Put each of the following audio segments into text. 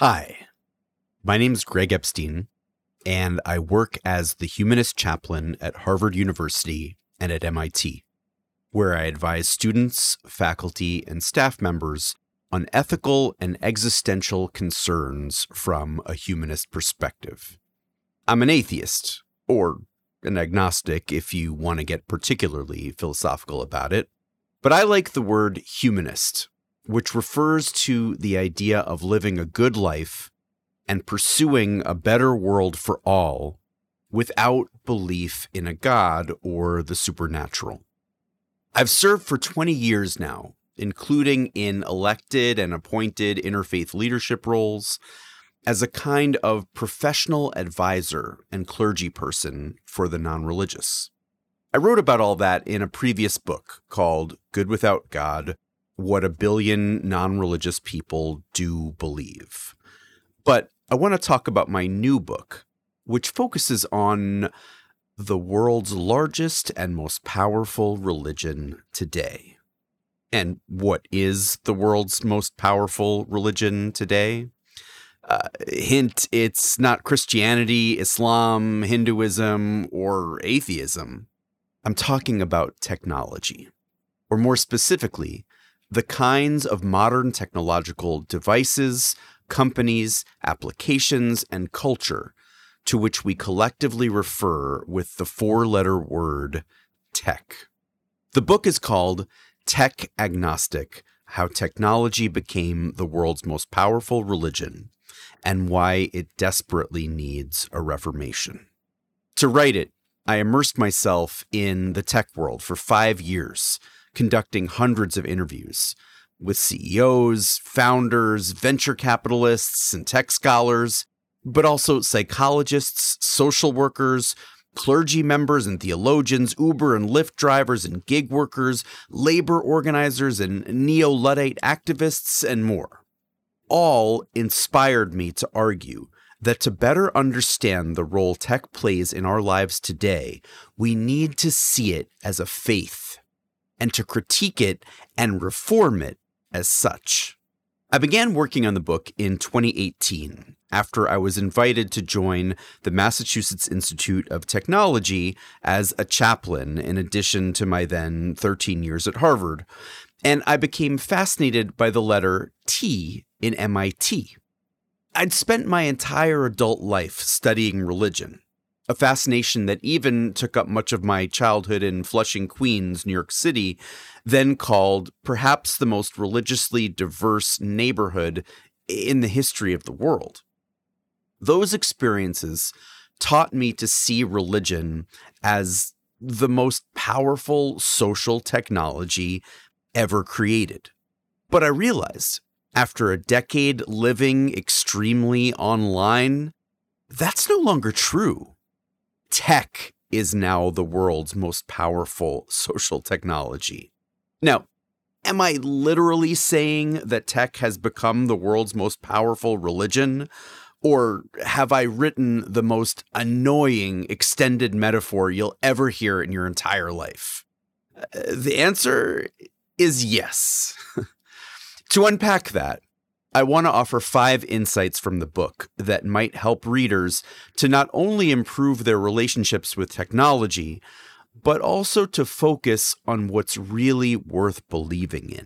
Hi, my name's Greg Epstein, and I work as the Humanist Chaplain at Harvard University and at MIT, where I advise students, faculty, and staff members on ethical and existential concerns from a humanist perspective. I'm an atheist, or an agnostic if you want to get particularly philosophical about it, but I like the word humanist, which refers to the idea of living a good life and pursuing a better world for all without belief in a god or the supernatural. I've served for 20 years now, including in elected and appointed interfaith leadership roles as a kind of professional advisor and clergy person for the non-religious. I wrote about all that in a previous book called Good Without God: What a Billion Non-Religious People Do Believe. But I want to talk about my new book, which focuses on the world's largest and most powerful religion today. And what is the world's most powerful religion today? Hint, it's not Christianity, Islam, Hinduism, or atheism. I'm talking about technology, or more specifically, the kinds of modern technological devices, companies, applications, and culture to which we collectively refer with the four-letter word tech. The book is called Tech Agnostic: How Technology Became the World's Most Powerful Religion and Why It Desperately Needs a Reformation. To write it, I immersed myself in the tech world for 5 years, conducting hundreds of interviews with CEOs, founders, venture capitalists, and tech scholars, but also psychologists, social workers, clergy members and theologians, Uber and Lyft drivers and gig workers, labor organizers and neo-Luddite activists, and more. All inspired me to argue that to better understand the role tech plays in our lives today, we need to see it as a faith, and to critique it and reform it as such. I began working on the book in 2018 after I was invited to join the Massachusetts Institute of Technology as a chaplain in addition to my then 13 years at Harvard, and I became fascinated by the letter T in MIT. I'd spent my entire adult life studying religion, a fascination that even took up much of my childhood in Flushing, Queens, New York City, then called perhaps the most religiously diverse neighborhood in the history of the world. Those experiences taught me to see religion as the most powerful social technology ever created. But I realized, after a decade living extremely online, that's no longer true. Tech is now the world's most powerful social technology. Now, am I literally saying that tech has become the world's most powerful religion? Or have I written the most annoying extended metaphor you'll ever hear in your entire life? The answer is yes. To unpack that, I want to offer 5 insights from the book that might help readers to not only improve their relationships with technology, but also to focus on what's really worth believing in.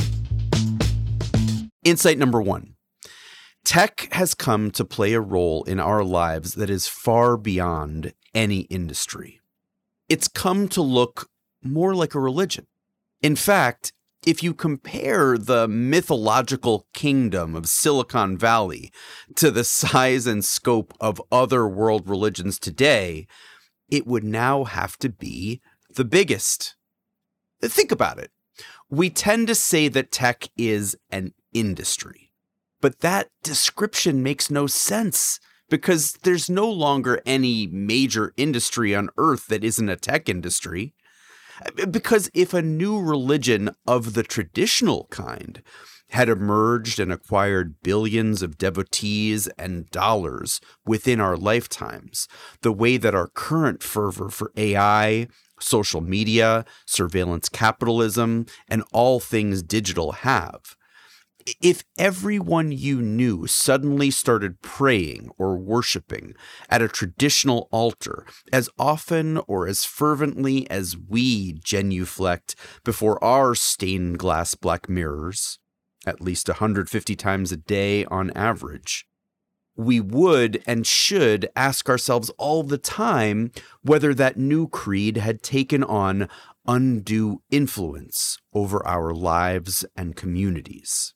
Insight number 1. Tech has come to play a role in our lives that is far beyond any industry. It's come to look more like a religion. In fact, if you compare the mythological kingdom of Silicon Valley to the size and scope of other world religions today, it would now have to be the biggest. Think about it. We tend to say that tech is an industry, but that description makes no sense because there's no longer any major industry on Earth that isn't a tech industry. Because if a new religion of the traditional kind had emerged and acquired billions of devotees and dollars within our lifetimes, the way that our current fervor for AI, social media, surveillance capitalism, and all things digital have, If everyone you knew suddenly started praying or worshiping at a traditional altar as often or as fervently as we genuflect before our stained glass black mirrors, at least 150 times a day on average, we would and should ask ourselves all the time whether that new creed had taken on undue influence over our lives and communities.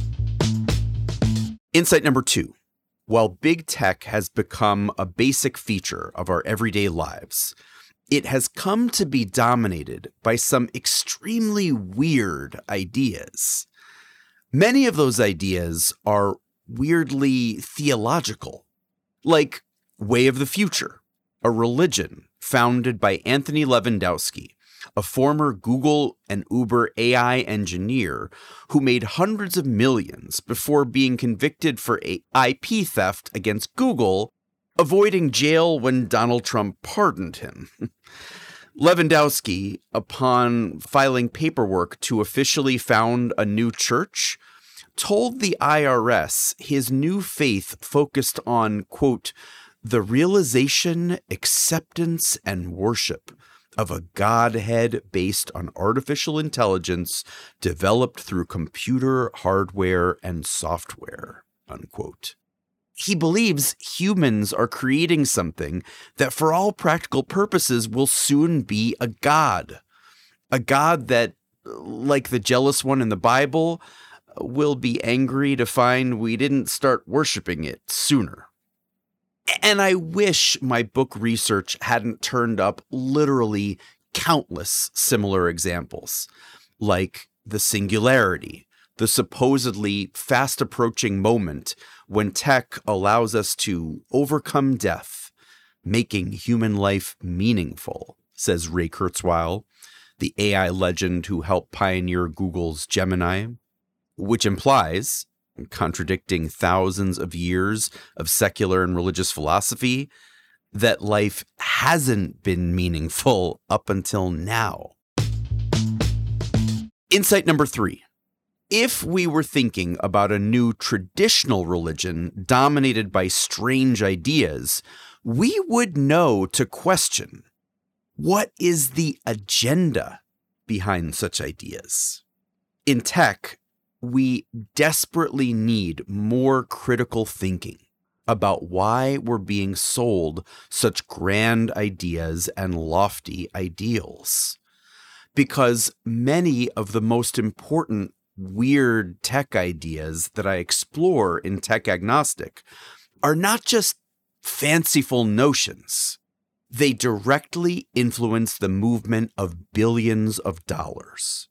Insight number 2. While big tech has become a basic feature of our everyday lives, it has come to be dominated by some extremely weird ideas. Many of those ideas are weirdly theological, like Way of the Future, a religion founded by Anthony Levandowski, a former Google and Uber AI engineer who made hundreds of millions before being convicted for IP theft against Google, avoiding jail when Donald Trump pardoned him. Levandowski, upon filing paperwork to officially found a new church, told the IRS his new faith focused on, quote, the realization, acceptance, and worship of a Godhead based on artificial intelligence developed through computer hardware and software, unquote. He believes humans are creating something that for all practical purposes will soon be a god that, like the jealous one in the Bible, will be angry to find we didn't start worshiping it sooner. And I wish my book research hadn't turned up literally countless similar examples, like the singularity, the supposedly fast-approaching moment when tech allows us to overcome death, making human life meaningful, says Ray Kurzweil, the AI legend who helped pioneer Google's Gemini, which implies, contradicting thousands of years of secular and religious philosophy, that life hasn't been meaningful up until now. Insight number 3. If we were thinking about a new traditional religion dominated by strange ideas, we would know to question, what is the agenda behind such ideas? In tech, we desperately need more critical thinking about why we're being sold such grand ideas and lofty ideals. Because many of the most important weird tech ideas that I explore in Tech Agnostic are not just fanciful notions. They directly influence the movement of billions of dollars.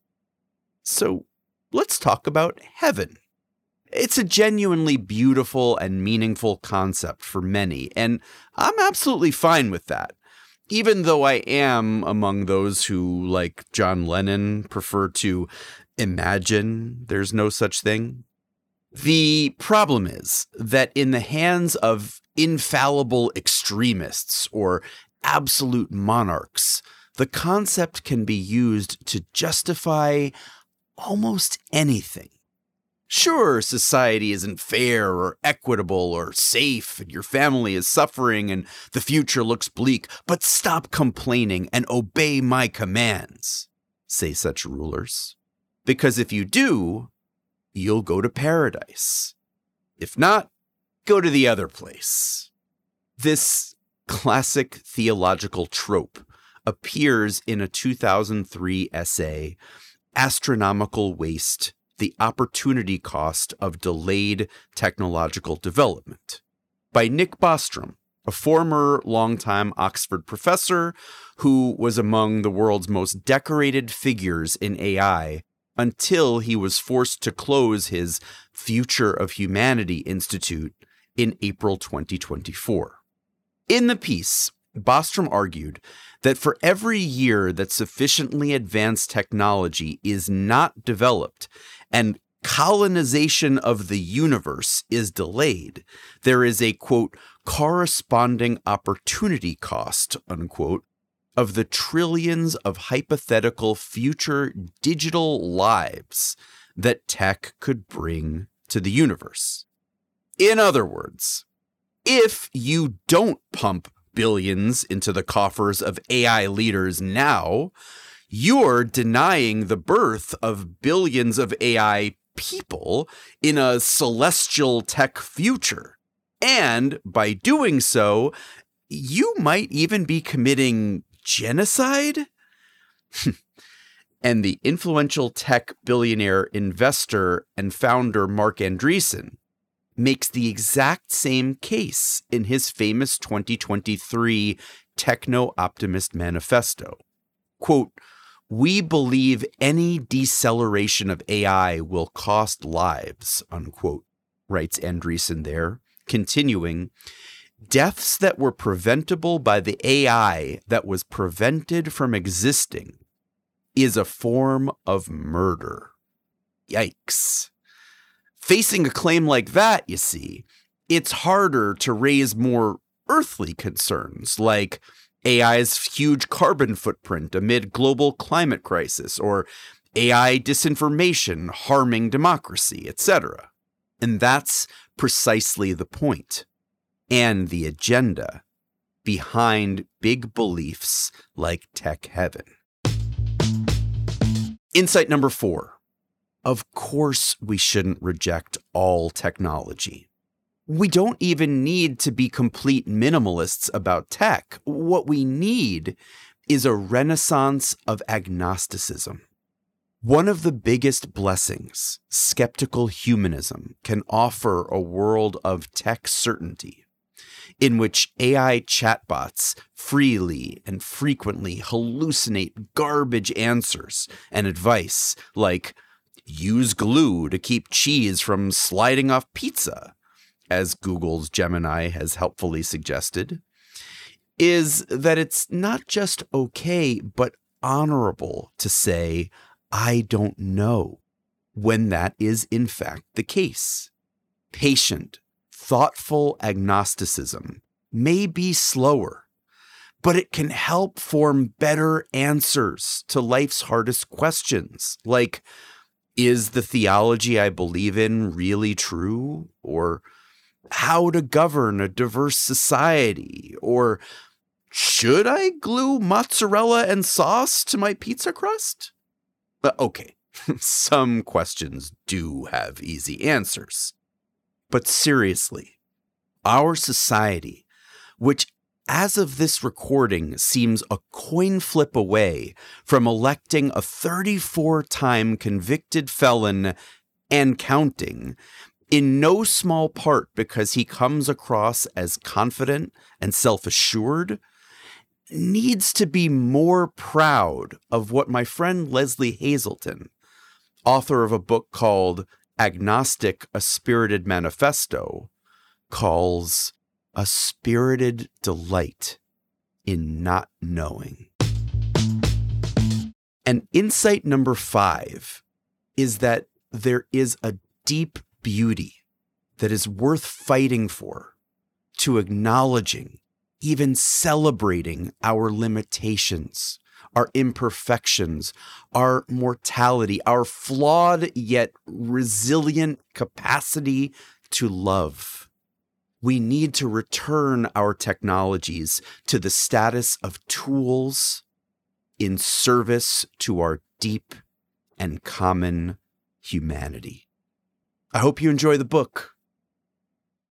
So let's talk about heaven. It's a genuinely beautiful and meaningful concept for many, and I'm absolutely fine with that. Even though I am among those who, like John Lennon, prefer to imagine there's no such thing. The problem is that in the hands of infallible extremists or absolute monarchs, the concept can be used to justify almost anything. Sure, society isn't fair or equitable or safe, and your family is suffering and the future looks bleak, but stop complaining and obey my commands, say such rulers. Because if you do, you'll go to paradise. If not, go to the other place. This classic theological trope appears in a 2003 essay, Astronomical Waste: The Opportunity Cost of Delayed Technological Development, by Nick Bostrom, a former longtime Oxford professor who was among the world's most decorated figures in AI until he was forced to close his Future of Humanity Institute in April 2024. In the piece, Bostrom argued that for every year that sufficiently advanced technology is not developed and colonization of the universe is delayed, there is a, quote, corresponding opportunity cost, unquote, of the trillions of hypothetical future digital lives that tech could bring to the universe. In other words, if you don't pump billions into the coffers of AI leaders now, you're denying the birth of billions of AI people in a celestial tech future. And by doing so, you might even be committing genocide? And the influential tech billionaire investor and founder Marc Andreessen makes the exact same case in his famous 2023 Techno-Optimist Manifesto. Quote, "We believe any deceleration of AI will cost lives," unquote, writes Andreessen there, continuing, "Deaths that were preventable by the AI that was prevented from existing is a form of murder." Yikes. Facing a claim like that, you see, it's harder to raise more earthly concerns like AI's huge carbon footprint amid global climate crisis, or AI disinformation harming democracy, etc. And that's precisely the point and the agenda behind big beliefs like tech heaven. Insight number 4. Of course, we shouldn't reject all technology. We don't even need to be complete minimalists about tech. What we need is a renaissance of agnosticism. One of the biggest blessings skeptical humanism can offer a world of tech certainty, in which AI chatbots freely and frequently hallucinate garbage answers and advice like, use glue to keep cheese from sliding off pizza, as Google's Gemini has helpfully suggested, is that it's not just okay, but honorable to say, "I don't know," when that is in fact the case. Patient, thoughtful agnosticism may be slower, but it can help form better answers to life's hardest questions, like, is the theology I believe in really true? Or how to govern a diverse society? Or should I glue mozzarella and sauce to my pizza crust? Okay, some questions do have easy answers. But seriously, our society, which as of this recording seems a coin flip away from electing a 34-time convicted felon and counting, in no small part because he comes across as confident and self-assured, needs to be more proud of what my friend Leslie Hazelton, author of a book called Agnostic: A Spirited Manifesto, calls a spirited delight in not knowing. And insight number 5 is that there is a deep beauty that is worth fighting for, to acknowledging, even celebrating our limitations, our imperfections, our mortality, our flawed yet resilient capacity to love. We need to return our technologies to the status of tools in service to our deep and common humanity. I hope you enjoy the book.